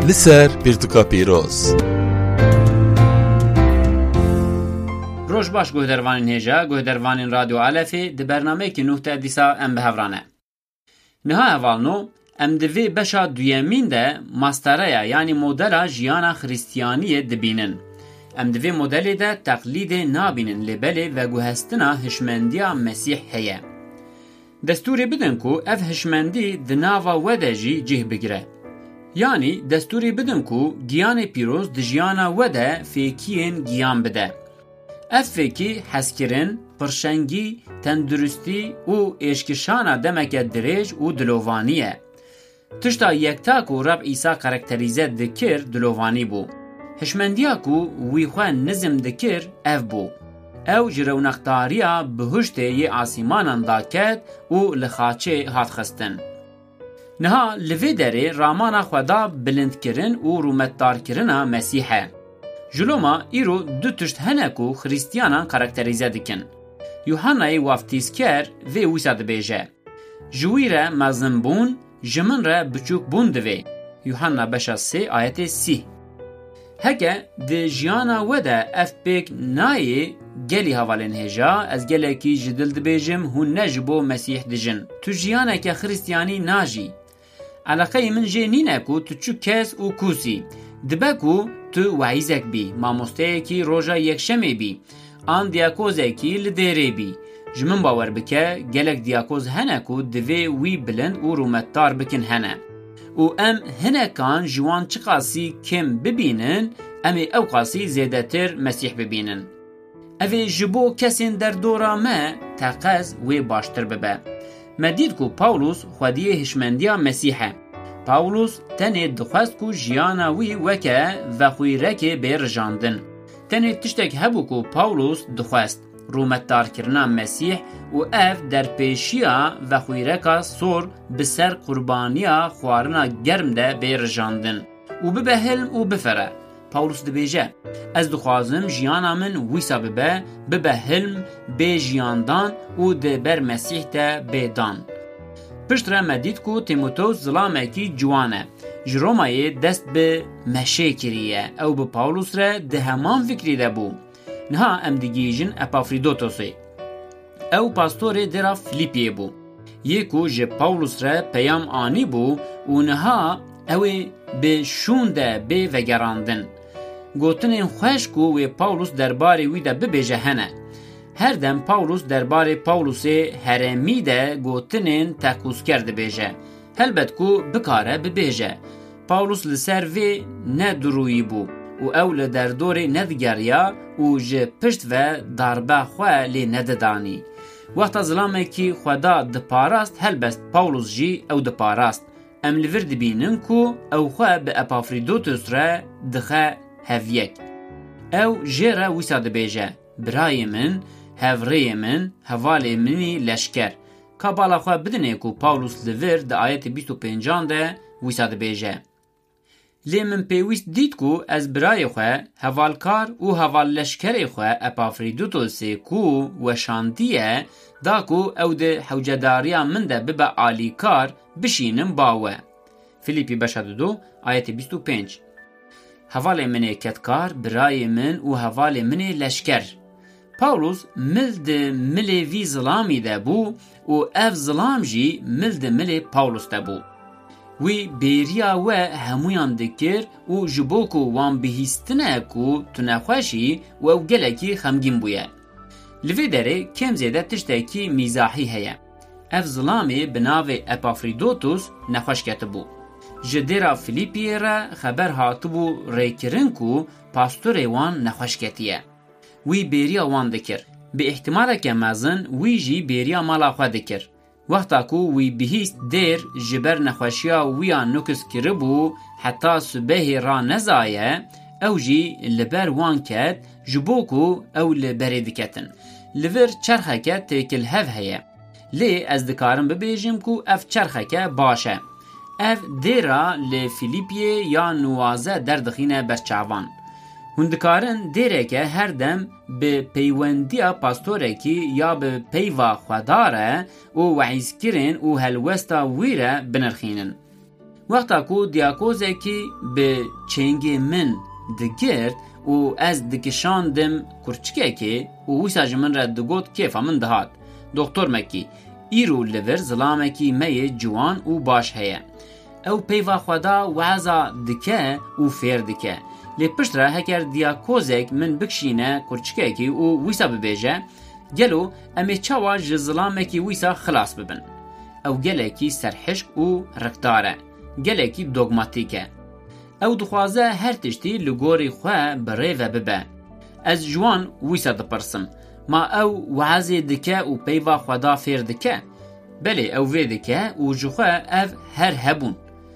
لسر پیرتوکا پیروز روش باش گهدروانین هجا گهدروانین رادیو علفی دی برنامه که نوه تا دیسا ام بهورانه نها اولنو ام دوی بشا دویمین ده ماستریا یعنی مدل جیانا خریستیانی دبینن ام دوی مدلی ده تقلید نابینن لبلی و گوهستنا هشمندیا مسیح هیه دستوری بدن کو اف هشمندی دناوا وده جی جه بگره یعنی دستوری بدن کو گیان پیروز دجیانا وده فیکین گیان بده اف فیکی حسکرن پرشنگی تندرستی و اشکشانا دمک دریج و دلووانیه تشتا یکتا کو رب عیسی کارکتریزه دکر دلووانی بو هشمندیا کو وی خواه نظم دکر اف بو او جرونختاریا بهشته ی آسیمانان داکت و لخاچه هات خستن نها لوی دره رامان خدا بلند کرن و رومتدار کرن مسیحه جلوما ایرو دو تشت هنکو خریستیانا کارکتریزه دکن یوحنای وافتیسکر وی ویسا دبیجه جویره مزن بون جمن را بچوک بون دوی یوحنا بشا 3 آیت 30 هکه ده جیانا وده اف پیک نایی گلی حوالین هجا از گلی کی جدل دبیجم هون نجبو مسیح دجن تو جیانا که خریستیانی ناجی علاقه من جه نینه کو تو چو کس و کوسی دبه کو تو وعیزک بی ماموسته کی روژا یکشمه بی آن دیاکوزه کی لدیره بی جمن باور بکه گلک دیاکوز هنه کو دوی وی بلند و رومتدار بکن هنه و ام هنه کان جوان چقاسی کم ببینن امی او قاسی زیده تر مسیح ببینن اوی جبو کسین در دورا ما تقز وی باشتر ببه مدید کو پاولوس خودی هشمندیا مسیحه پاولوس تنه دخواست کو جیانا وی وکه و خویرک برجاندن تنه تشتک هبو کو پاولوس دخواست رومتدار کرنا مسیح و اف در پیشیا و خویرکا سور بسر قربانیا خوارنا گرم ده برجاندن و ببه حلم و بفره پاولوس دبیجه از دخوازم جیانا من ویسا ببه حلم به جیاندان و ده بر مسیح ده بدان پشت را مدید کو تیموتوس ظلامه کی جوانه جرومای دست به مشه کریه او به پاولوس را ده همان فکری ده بو نها ام دیگیجن اپافریدوتوسی او پاستور درا فلیپیه بو یکو جه پاولوس را پیام آنی بو و نها اوی به شونده به وگراندن گوتنین خوش کو و پاولوس درباره وی ده ببیجه هنه هر دم پاولوس درباره پاولوس هرمی ده گوتنین تکوس کرده بیجه هلبت کو بکاره ببیجه پاولوس لسر وی ندروی بو و اول در دور ندگریا و جه پشت و darbe خواه لی نددانی وقتا ظلامه کی خدا دپاراست هلبست پاولوس جی او دپاراست ام لور دبینن کو او خواه به اپافریدوتوس را دخه هفیک او جه را ویسا دبیجه برای من هفره من هواله منی لشکر کابالا خواه بدنه کو پاولوس لور ده آیت 25 ده ویسا دبیجه لی من پیویست دید کو از برای خواه هوالکار و هوال لشکر خواه اپافریدوتوسی کو و شاندیه دا کو او ده حوجداریا من ده ببا آلی کار بشینم باوه فیلیپی بشد 2 آیت 25 هوال منی کتکار برای من و هوال منی لشکر پاولوس ملد ملی وی ظلامی ده بو و اف ظلام جی ملد ملی پاولوس ده بو وی بیریا و همویان دکر و جبوکو وان بهیستنه کو تنخوشی و او گلکی خمگین بویه لوی داره کم زیده تشتاکی میزاحی هیا اف ظلامی بناو اپافریدوتوس نخوش کتبو جدیرا فیلیپی را خبر هاتبو ریکرن کو پاستور وان نخوش کتیه وی بیریا وان دکر به احتمال که مزن وی جی بیریا مالا خواه دکر وقتا کو وی بهیست دیر جبر نخوشیا ویا نکس کربو حتی صبح را نزایه او جی لبر وان کد جبوکو او لبری دکتن لور چرخه که تیکل هف هیه لی از دکارم ببیجم کو اف چرخه که باشه اف دیرا لفیلیپیه یا نوازه دردخینه برچاوان هندکارن دیره که هر دم به پیوندیا پاستوره کی یا به پیوا خوداره و وعیز کرن و هلوستا ویره بنرخینن وقتا کو دیاکوزکی به چنگی من دگرد و از دکشاندم کرچکه که و ویسا جمن را دگوت کیفا من دهات. دکتر مکی ایرو لور ظلامکی می جوان و باش هیا. او پیوا خدا وعزا دکه و فیر دکه. لی پشت را هکر دیاکوزک من بکشینه کرچکه که و ویسا ببیجه گلو امی چاوا جظلامکی ویسا خلاص ببن. او گلکی سرحشک و رکداره. گلکی دوگماتیکه. او دخوازه هر تشتی لگوری خواه بره و ببه. از جوان ویسا دپرسم. ما او وعزی دکه و پیوا خدا فیر دکه. بله او وی دکه و جخواه او هر هبون.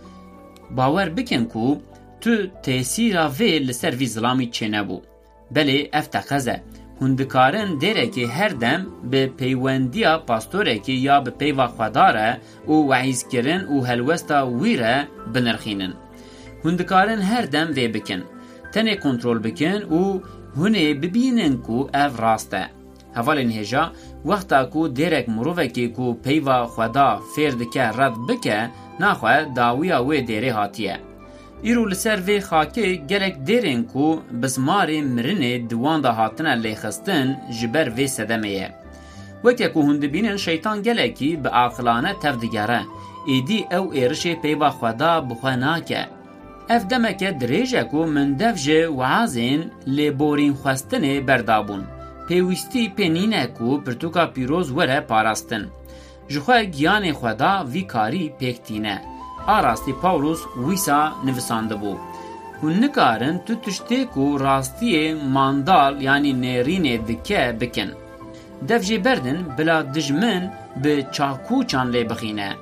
باور بکن کو تو تأثیرا وی لسر وی ظلامی چه نبو. بله اف تقزه. هندکارن دیره که هر دم به پیوندیا پاستوره که یا به پیوا خداره و وعیز کرن و هلوستا ویره بنرخینن. هندکارن هر دم وی بکن. تنه کنترول بکن و هنه ببینن کو اف راسته. حوالین هجا وقتا کو دیرک مروفه که کو پیوا خدا فیردکه رد بکه ناخواه داویا وی دیره هاتیه. ایرو لسر وی خاکه گلک دیرین کو بسماری مرنه دوان دا هاتنه لیخستن جبر وی سدمه. وکه کو هندبینن شیطان گلکی به عاقلانه تفدگره ایدی او ایرش پیوا خدا بخواه ناکه. اف دمکه دریجه کو من دفجه وعازین لی بورین خواستنه بردابون. پیوستی پنینه کو پرتوکا پیروز وره پاراستن. جخواه گیان خدا وی کاری پیکتینه. آراستی پاولوس ویسا نویسانده بو. هون نکارن تو تشتی کو راستی ماندال یعنی نیرین دکه بکن. دفجه بردن بلا دجمن به چاکو چان لی بخینه.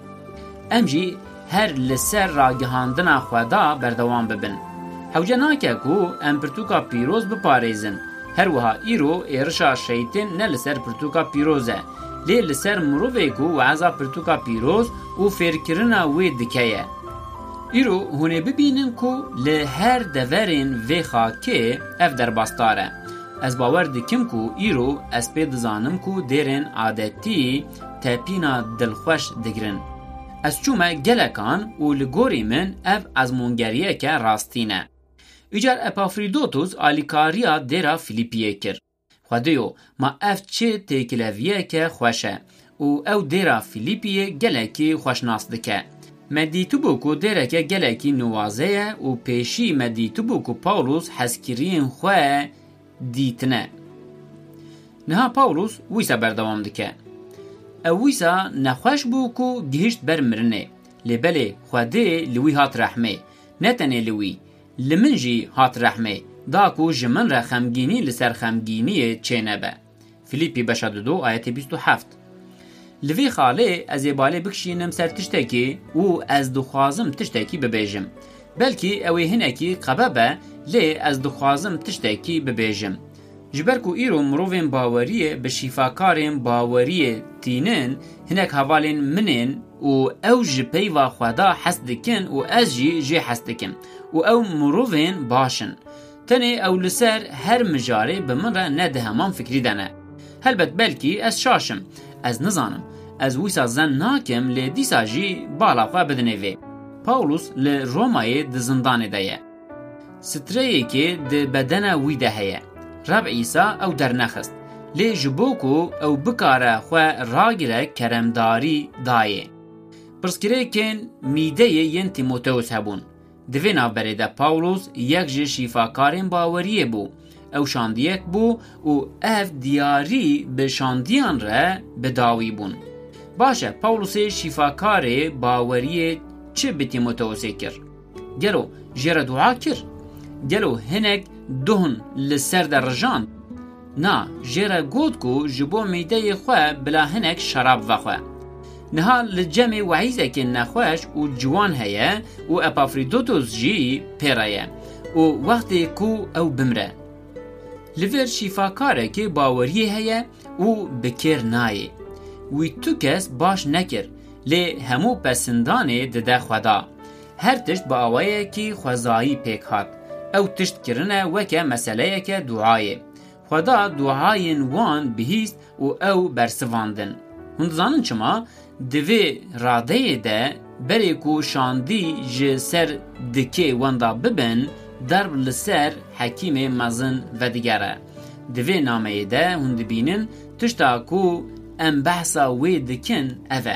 امجی هر لسر راگهاندن خدا بردوان ببن. حوجه ناکه کو ام پرتوکا پیروز بپاریزن. هر وها ایرو ایرشا شیطن نه لسر پرتوکا پیروزه. لی لسر مروفه کو وعزا پرتوکا پیروز و فیرکرنا وی دکیه. ایرو هونه ببینن کو لی هر دورین وی خاکه اف در باستاره. از باور دکم کو ایرو از پید زانم کو دیرین عادتی تپینا دلخوش دگرن. از چومه گلکان و لگوری من اف از منگریه که راستینه. ایجار اپافریدوتوس آلیکاریا دیرا فیلیپیه کر. خودیو ما اف چه تکلویه که خوشه و او دیرا فیلیپیه گلکی خوشناس دکه. مدیتو بوکو دیره که گلکی نوازه و پیشی مدیتو بوکو پاولوس حسکرین خواه دیتنه. نها پاولوس ویسا بردوام دکه. او ویسا نخوش بوکو گهشت برمرنه. لبله خوده لوی هات رحمه. نتنه لوی. لمنجی هات رحمه. داکو جمن را خمگینی لسر خمگینی چه نبه. فیلیپی بشد 2 آیت 27. لوی خاله از باله بکشینم سر تشتکی و از دخوازم تشتکی ببیجم. بلکی اوی هنکی قببه لی از دخوازم تشتکی ببیجم. جبرکو ایرو مروفین باوریه به شیفاکارین باوریه تینن هنک حوالین منن و او جپی و خدا حس دکن و از جی حس دکن و او مروفین باشن. تنه او لسر هر مجاره به من را نده همان فکری دانه. هلبت بلکی از شاشم، از نزانم، از ویسا زن ناکم لی دیسا جی بالا خواه بدنه وی. پاولوس لی رومای ده زندانه ده. ستره که ده بدنه وی ده هیه. رب عیسا او در نخست. لی جبوکو او بکاره خواه راگره کرمداری دایه. پرسکره کن میده ین تیموتئوس هبون. دوی نابره ده پاولوس یک جه شیفاکارین باوریه بو. او شاندیک بو و اف دیاری به شاندیان را به داوی بون. باشه پاولوس شیفاکار باوریه چه به تیموتئوس کر؟ گلو جره دعا کر؟ گلو هنک دهن لسر در رجان؟ نا جره گود کو جبو میده خواه بلا هنک شراب وخواه. نها لجمع وعیزه که نخوش و جوان هیا و اپافریدوتوس جی پیرایه و وقتی کو او بمره. لور شیفاکاره که باوریه هیا و بکر نایه. وی تو کس باش نکر لی همو پسندانه دده خدا. هر تشت با آوائه که خوزایی پیک هات. او تشت کرنه وکه مسئله که دعایه. خدا دعاین وان بهیست و او برسواندن. هندزانن چما دوی راده ده بری کو شاندی ج سر دکی وندا ببن درب لسر حکیم مزن و دیگره. دوی نامه ده هند بینن تشتا کو ام بحثا وی دکن اوه.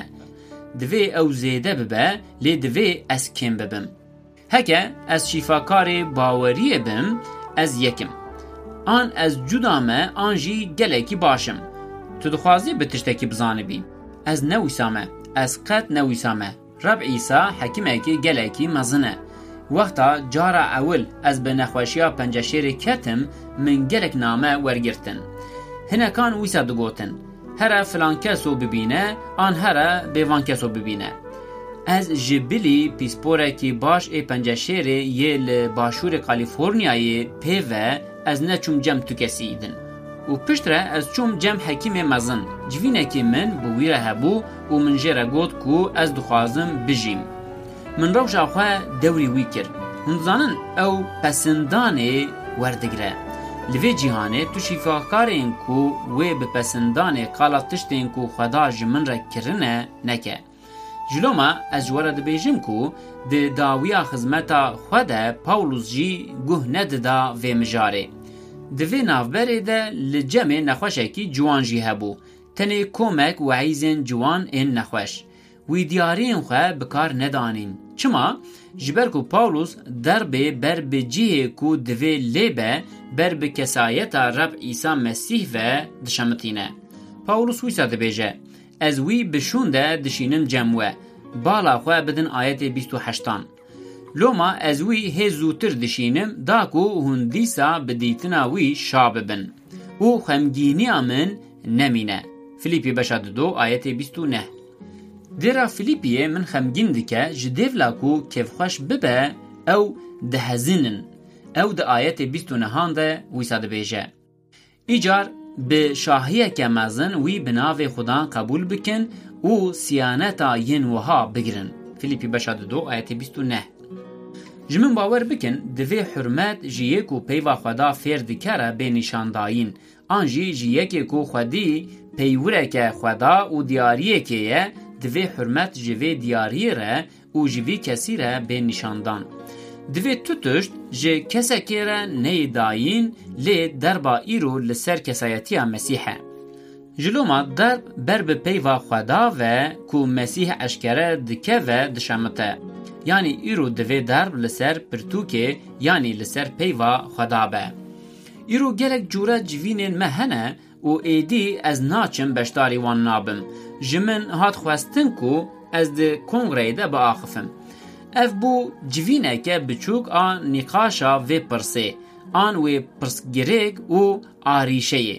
دوی او زیده ببه لی دوی از کم ببم. هکه از شیفاکار باوری بم از یکم. آن از جدامه آنجی گلکی باشم. تو دخوازی به تشتکی بزانه بی. از نویسامه. از قد نویسامه. رب عیسی حکیمه که گلکی مزنه. وقتا جارا اول از به نخوشیا پنجشیر کتم من گلک نامه ورگرتن. هنکان ویسا دگوتن. هر فلان کسو ببینه آن هر بیوان کسو ببینه. از جبلی پیسپوره کی باش ای پنجشیر یه لباشور کالیفورنیای پیوه از نچوم جم تو کسی ایدن. و پشتره از چوم جم حکیم مزن جوینه که من بویره هبو و من جره گود کو از دخوازم بجیم. من روش آخواه دوری وی کرد. هنزانن او پسندانه وردگره. لوی جیهانه تو شیفاکارین کو وی بپسندانه قالتشتین کو خدا جمن را کرنه نکه. جلوما از جواره دبیجم کو ده داویا خزمتا خوده پاولوس جی گوه نددا و مجاره. دوی نافبره ده لجمع نخوشه کی جوان جی هبو. تنه کومک و عیزن جوان این نخوش. وی دیارین خواه بکار ندانین. چما؟ جبر کو پاولوس دربه بر بجیه کو دوی لیبه بر بکسایتا رب عیسی مسیح و دشمتینه. پاولوس ویسا دبیجه. از وی بشونده دشینم جموه. بالا خواه بدن آیت 28. لوما از وی هزوتر دشینم داکو هندیسا بدیتنا وی شاب بن. او خمگینی من نمینه. فیلیپی بشاد 2 آیت 29. دیرا فیلیپیه من خمگین دکه جدیو لاکو کف خوش ببه او ده هزینن. او ده آیت 29 ده ویسا دبیجه. ایجار به شاهیه که مزن وی بناو خدا قبول بکن و سیانتا ین وها بگرن. فیلیپی بشاد 2 آیت 29. جمن باور بکن دوی حرمت جیه کو پیوا خدا فیر دکره به نشانداین. آنجی جیه که کو خودی پیوره که خدا و دیاریه که دوی حرمت جوی دیاری را و جوی کسی را به نشاندان. دوی توتشت جه کسکی را نیداین لی دربا ایرو لسر کسایتی مسیحه. جلوما درب بر به پیوا خدا و کو مسیح اشکره دکه و دشمته. یعنی ایرو دوی درب لسر پرتوکه یعنی لسر پیوا خدا به. ایرو گلک جوره جوینین مهنه و ایدی از ناچم بشتاری وان نابم. جمن هات خواستن کو از ده کنگره ده با آخفم. اف بو جوینه که بچوک آن نقاشا و پرسه. آن و پرسگریک و آریشه.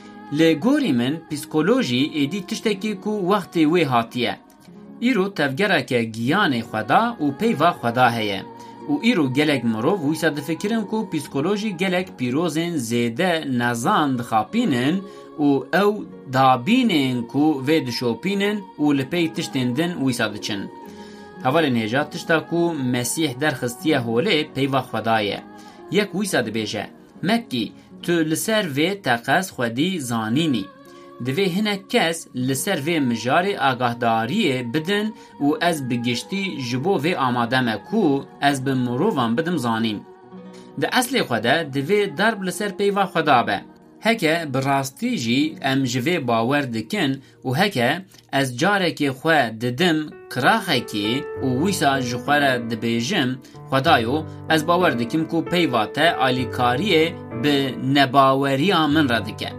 لگوری من پسیکولوژی ایدی تشتکی کو وقت وی هاتیه. ایرو تفگره که گیان خدا و پیوا خدا هیه. و ایرو گلک مرو ویسا دفکرم کو پسیکولوژی گلک پیروزن زیده نزان دخاپینن و او دابینن کو وید شوپینن و لپی تشتندن ویسا دچن. اول نهجات تشتا کو مسیح در خستیه هوله پیوا خدایه. یک ویسا دبیجه مکی تو لسر وی تقص خودی زانینی. دوی هنه کس لسر وی مجار آگاهداری بدن و از بگشتی جبو وی آماده مکو از بمرووان بدم زانین. ده اصل خوده دوی درب لسر پیوا خدا به. هکه براستی جی ام جوی باور دکن و هکه از جاره که خواه ددم کراخه که و ویسا جخوره دبیجم خدایو از باور دکم که پیواته آلیکاریه به نباوری من را دکه.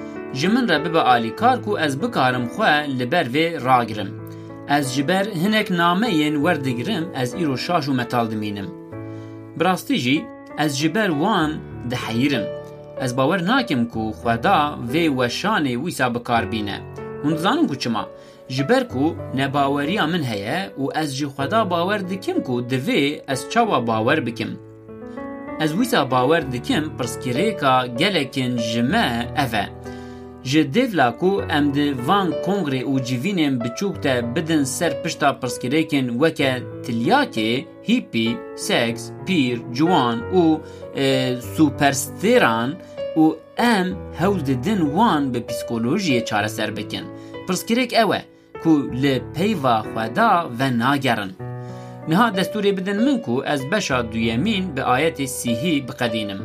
جمن را به آلیکار که از بکارم خواه لبر وی راگرم. از جبر هنک نامه ین وردگرم از ایرو شاش و متال دمینم. براستی جی از جبر وان دحیرم. از باور ناکم کو خدا وی وشانه ویسا بکار بینه. هندزانم کو چما جبر کو نباوری من هیه و از جی خدا باور دکم کو دوی از چاوا باور بکم. از ویسا باور دکم پرسکریکا گلکن جمع اوه. جدیو لاکو ام ده وان کنگره و جیوینم بچوکتا بدن سر پشتا پرسکریکن وکه تلیاکه هیپی، سکس، پیر، جوان و سوپرستیران و ام هول دن وان به پسیکولوژی چاره سر بکن. پرسکریک اوه کو لی پیوا خدا و ناگرن. نها دستوری بدن من کو از بشا دویمین به آیت سیهی بقدینم.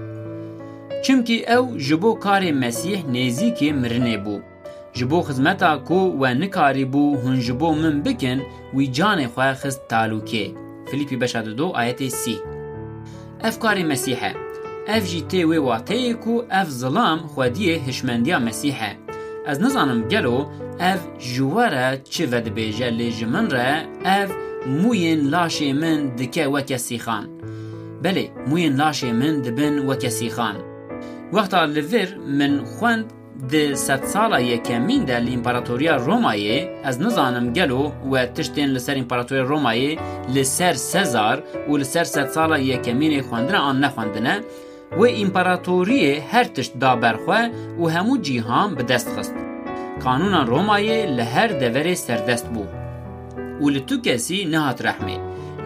چمکی او جبو کار مسیح نزیکی مرنه بو. جبو خدمتا کو و نکاری بو هن جبو من بکن وی جان خواه خست تالوکه. فیلیپی بشا دو آیت سی. اف کار مسیحه. اف جی تیوی واته کو اف ظلام خودیه هشمندیا مسیحه. از نزانم گلو اف جواره چه ود بیجه لیجمن را اف موین لاشی من دکه وکسی خان. بله موین لاشی من دبن وکسی خان. وقتا لور من خوند ده 100 سالا یکمین ده لإمپراتوریا رومایی از نزانم گلو و تشتین لسر امپراتوریا رومایی لسر سزار و لسر 100 سالا یکمین خواندنه آن نخواندنه و امپراتوری هر تشت دا برخواه و همو جیهان به دست خست. قانون رومایی لهر دوره سردست بو و لتو کسی نهات رحمه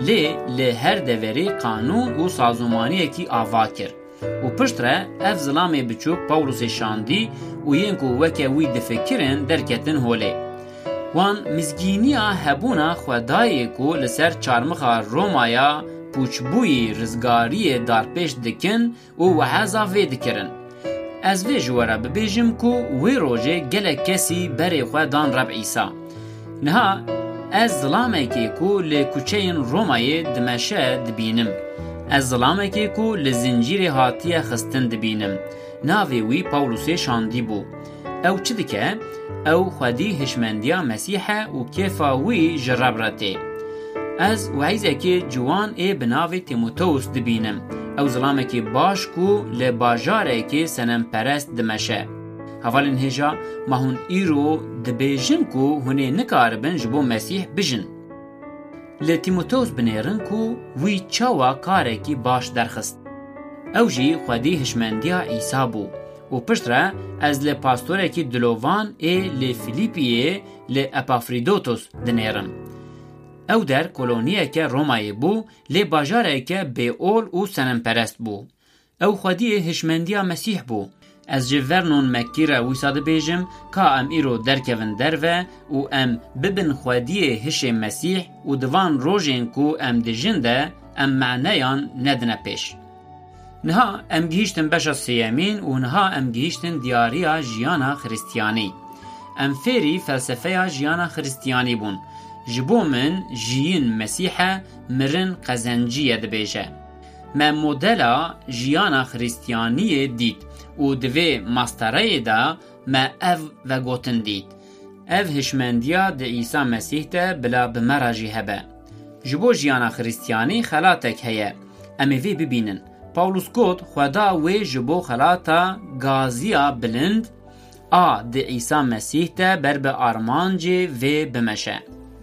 لهر دوره قانون و سازومانی اکی آوا کرد. و پشتره اف ظلامه بچوک پاولوس شاندی و ینکو وکه وی دفکرن درکتن هوله. وان مزگینیا هبونا خدایی کو لسر چارمخا رومایا پوچبوی رزگاری دارپیش دکن و وحازا وی دکرن. از وی جوارا ببیجم کو وی روژه گله کسی بری خودان رب عیسا. نها از ظلامه که کو لکوچین رومای دمشه دبینم. از ظلامه که کو لزنجیر هاتیه خستن دبینم. ناوی وی پاولوس شاندی بو. او چه دکه؟ او خودی هشمندیا مسیحه و کیفا وی جرب رته. از وعیزه که جوان بناوی تیموتوس دبینم. او ظلامه که باش کو لباجاره که سنم پرست دمشه. حوالین هجا ما هون ایرو دبیجن کو هونه نکاربن جبو مسیح بجن. لتیموتوس بنیرن کو وی چاوا کاره کی باش درخست. او جی خودی هشمندیا عیسی بو. و پشتره از لپاستوره کی دلوان لفیلیپیه لأپافریدوتوس دنیرن. او در کلونیه که رومایی بو لباجاره که بیول و سنم پرست بو. او خودی هشمندیا مسیح بو. از جورنون مکی را ویساده بیجم که ام ایرو درکون دروه و ام ببن خودی هش مسیح و دوان روژین کو ام دجنده ام معنیان ندنه پیش. نها ام گیشتن بشا سیامین و نها ام گیشتن دیاریا جیانا خریستیانی. ام فیری فلسفه جیانا خریستیانی بون. جبو من جیین مسیحه مرن قزنجیه دبیجه. ما مدلا جیانا خریستیانی دید و دوی ماستره دا ما او و گوتن دید. او هشمندیا ده عیسی مسیح ده بلا بمراجی هبه. جبو جیانا خریستیانی خلاتک هیه. امی وی ببینن. پاولوس گوت خدا وی جبو خلاتا گازیا بلند ده عیسی مسیح ده بر به آرمانجی وی بمشه.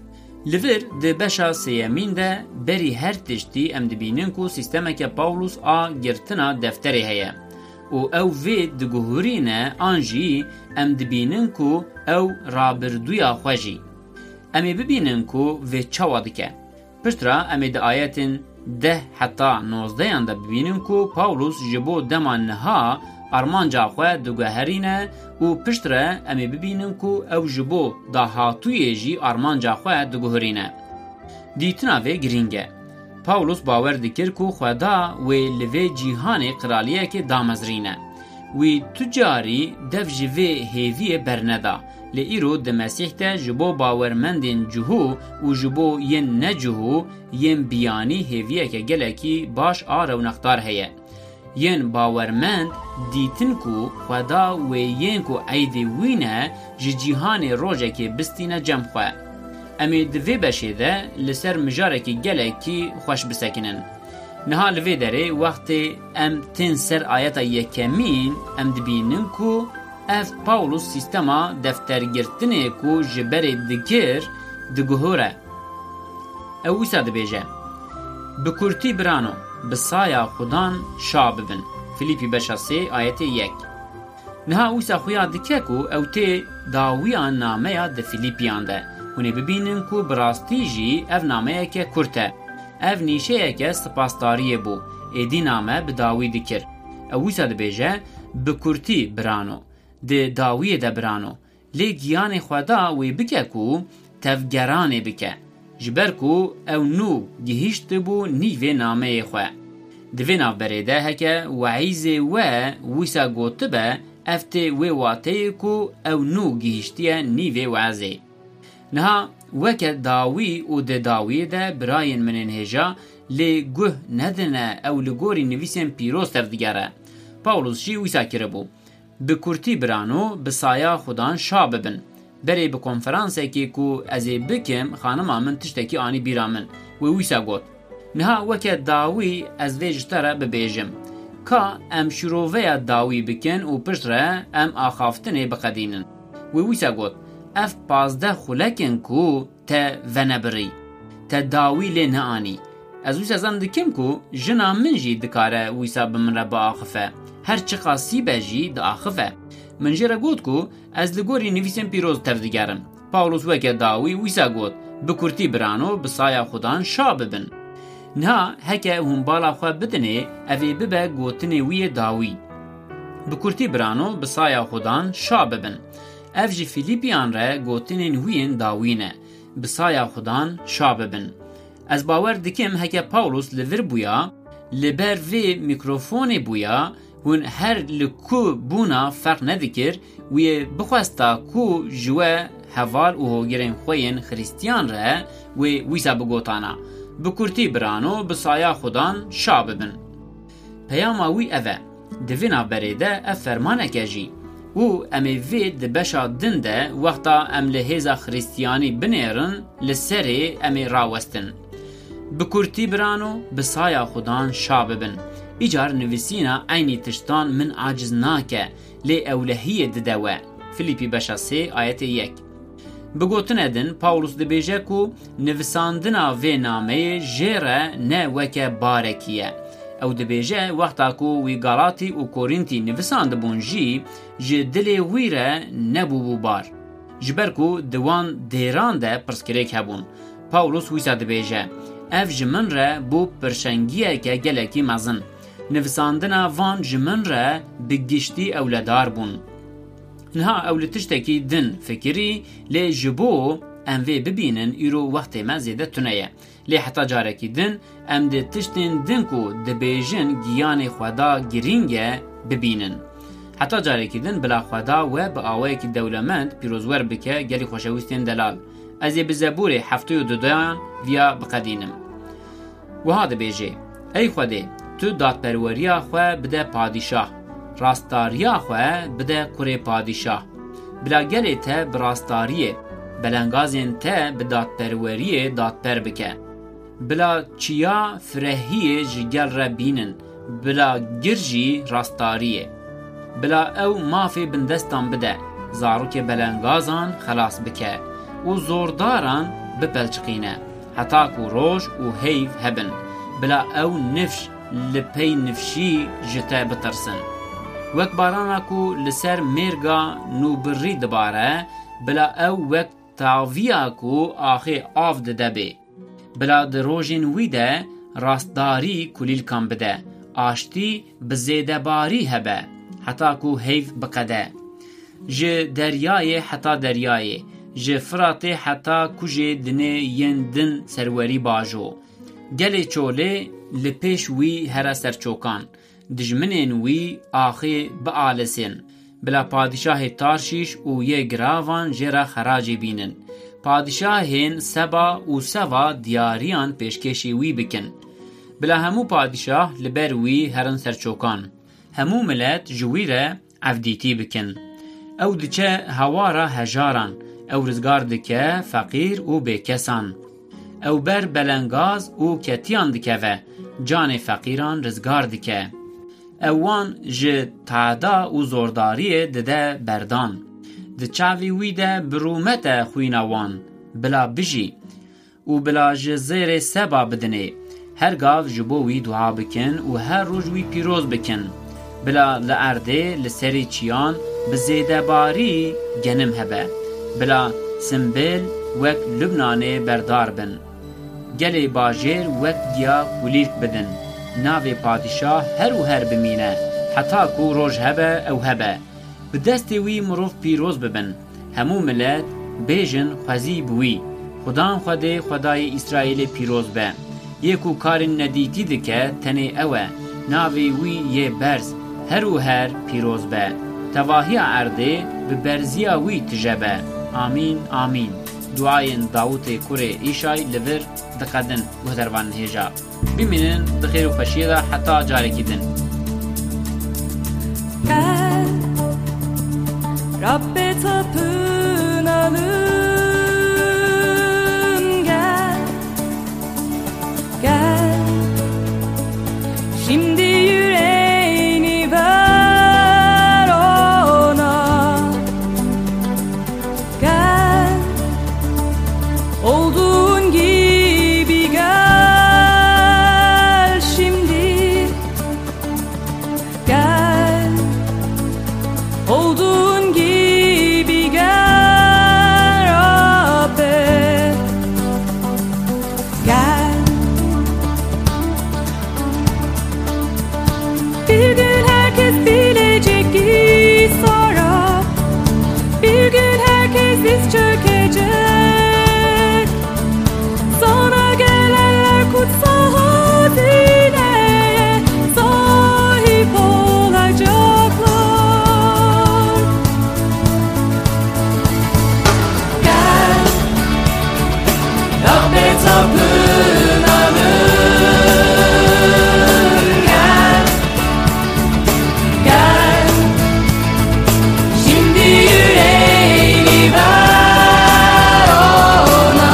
لور ده بشا سیامین ده بری هر تشتی ام دبینن کو سیستمه که پاولوس گرتنا دفتری هیه. او وی دگوهورینه آنجی ام دبینن کو او رابردویا خوشی. امی ببینن کو وی چاوا دکه. پشترا امی ده آیتن 10 حتی 19 ده ببینن کو پاولوس جبو دمان نها ارمانجا خواه دگوهرینه و پشتره امی ببینن کو او جبو دا هاتوی جی ارمانجا خواه دگوهرینه. دیتنا وی گرینگه. پاولوس باور دکر کو خدا وی لوی جیهان قرالیه که دامزرینه. وی تجاری دف جوی هیوی برندا. لئیرو ده مسیح ده جبو باورمندین جهو و جبو ین نجهو ین بیانی هیویه که گلکی باش آرو نختار هیه. ین باورمند دیتن کو خدا وی ین کو عیدی وینه جیهان روژه که بستینه جمع خواه. امی دوی بشه ده لسر مجاره که گله کی خوش بسکنن. نها لوی داره وقتی ام تین سر آیتا یکمین ام دبینن کو اف پاولوس سیستما دفترگرتنه کو جبر دکر دگوهوره. او ویسا دبیجه بکورتی برانو بسایا خودان شاببن. فیلیپی بشا 3 آیت 1. نها ویسا خویا دکه کو او تی داویان نامه یا ده فیلیپیان ده. هونه ببینن کو براستی جی اف نامه که کرته. اف نیشه که سپاسداریه بو. ایدی نامه بداوی دکر. او ویسا دبیجه بکورتی برانو. ده داویه ده برانو. لی گیان خدا وی بکه کو tevgeranê bike. Ji ber ku ew nû gihîştibû nîvê nameyê xwe. Di vê navberê de heke weîzê we wîsa gotibe, ev tê wê wateyê ku ew nû gihîştiye nîvê wezê. Niha weke Dawî û di Dawiyê de birayên min ên hêja lê guh nedine ew li gorî nivîsên pîroz tevdigere. Pawlos jî wîsa kiribû. Bi kurtî birano bi saya Xudan şa bibin. Berê bi konferansekê ku ez ê bikim xanima min tiştekî anî bîra min. Wê wîsa got. Niha weke Dawî ez vê ji te re bibêjim. Ka em şîroveya Dawî bikin û pişt re em axaftinê biqedînin. Wê wîsa got. Ev 15 xulekên ku te venebirî. Te Dawî lê neanî. Ez wîsa zan dikim ku jina min jî dikare wîsa bi min re biaxife. Her çi qasîbe jî diaxife. Min jê re got ku ez li gorî nivîsên pîroz tevdigerim. Pawlos weke Dawî wîsa got. Bi kurtî birano bi saya Xudan şa bibin. Niha heke hûn bala xwe bidinê ev ê bibe gotinê wî yê Dawî. Bi kurtî birano bi saya Xudan şa bibin. Ev jî Fîlîpyan re gotinên wî yên Dawî ne. Bi saya Xudan şa bibin. Ez bawer dikim heke Pawlos li vir bûya, li ber vê mîkrofonê bûya, hûn her li ku bûna ferq nedikir, wê bixwesta ku ji we heval û hogirên xwe yên Xrîstiyan re wê wîsa bigotana. Bi kurtî birano bi saya Xudan şa bibin. Peyama wî ev e. Di vê navberê de ev fermaneke jî. û em ê vê di beşa din de wexta em li hêza Xrîstiyanî binêrin, li serê em ê rawestin. Bi kurtî birano bi saya Xudan şa bibin. Îcar nivîsîna eynî tiştan min aciz nake, lê ewlehiyê dide we. Filîpî beşa 3 ayetê 1. Bi gotinê din Pawlos dibêje ku nivîsandina vê nameyê jê re ne weke barekî ye. Ew dibêje wexta ku wî Galatî û Korîntî nivîsandibûn jî ji dilê wî re nebûbû bar. Ji ber ku di wan dêran de pirsgirêk hebûn. Pawlos wîsa dibêje. Ev ji min re bû pirşengiyeke gelekî mezin. Nivîsandina van ji min re bi giştî ewledar bûn. Niha ew li tiştekî din fikirî, lê ji bo em vê bibînin îro wextê me zêde tune ye. Lê heta carekî din em di tiştên din ku dibêjin giyanê xweda girîng e bibînin. Heta carekî din bila xweda we bi awayekî dewlemend pîrozwer bike gelî xweşewîstên delal. Ez ê bi Zeburê 72 viya biqedînim. Wiha dibêje: Ey Xwedê, tu dadperweriya xwe bide padîşah. Rastariya xwe bide kurê padîşah. Bila gelê te bi rastariyê, belengazên te bi dadperweriyê dadper bike. Bila çiya firehiyê ji gel re bînin, bila gir jî rastariyê. Bila ew mafê bindestan bide, zarokê belengazan xelas bike û zordaran bipelçiqîne, heta ku roj û heyv hebin. Bila ew nifş li pey nifşî ji te bitirsin. Wek barana ku li ser mêrga nûbirrî dibare, bila ew wek taviya ku axê av dide bê. Bila di rojên wî de rastdarî kulîlkan bide, aştî bi zêdebarî hebe, heta ku heyv biqede. Ji deryayê heta deryayê, ji Firatê heta ku jê dinê yên din serwerî bajo. Gelê çolê li pêş wî here serçokan, dijminên wî axê bialesên. Bila padîşahê Tarşîş û yê giravan jê re xeracê bînin. Padîşahên Seba û Seva diyariyan pêşkêşî wî bikin. Bila hemû padîşah li ber wî herin serçokan. Hemû millet ji wî re evdîtî bikin. Ew diçe hewara hejaran, ew rizgar dike feqîr û bêkesan. Ew ber belengaz û ketiyan dikeve, canê feqîran rizgar dike. Ew wan ji taada û zordariyê dide berdan. Di çavî wî de birûmete xwîna wan, bila bijî û bila ji zêrê Seba bidinê. Her gav ji bo wî duha bikin û her roj wî pîroz bikin. Bila li erdê li serê çiyan bi zêdebarî genim hebe. Bila simbêl wek Lübnanê berdar bin. Gelê bajêr wek giya kulîlk bidin. Navê padîşah her û her bimîne, heta ku roj hebe ew hebe. Bi destê wî mirov pîroz bibin. Hemû millet bêjin xwezî bi wî. Xudan Xwedê Xwedayê İsraîlê pîroz be. Yê ku karên nedîtî dike tenê ew e. Navê wî yê berz. Her û her pîroz be. Tevahiya erdê bi berziya wî tijebe. Amîn, amîn. Duayên Davutê kurê Îşay li vir diqedin guhdervanên hêja. Bimînin di xêr û xweşiyê de heta carekî din. Gel, Rabbe tapınalım, gel, gel, şimdi yüreğini ver ona, gel, olduğun gibi gel şimdi, gel, olduğun gibi gel Rabbe, gel. Bir gün herkes bilecek ki sonra, bir gün herkes diz çökecek. Sana gelenler kutsal hazineye sahip olacaklar. Gel, Rabbe tapınalım, gel, gel, şimdi yüreğini ver ona,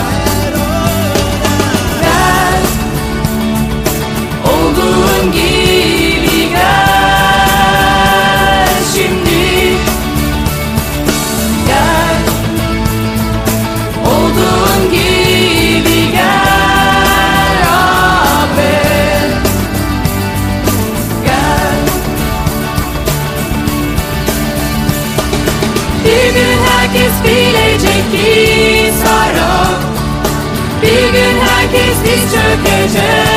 gel, olduğun gibi gel şimdi, gel, olduğun gibi gel Rabbe, gel. Bir gün herkes bilecek ki Sara, bir gün herkes diz çökecek.